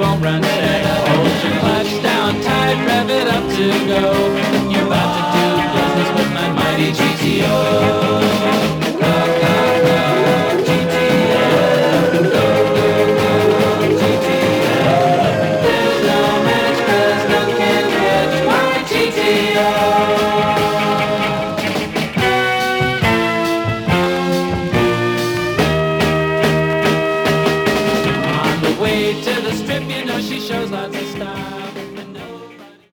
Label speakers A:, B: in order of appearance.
A: won't run today. Hold your clutch down tight, rev it up to go.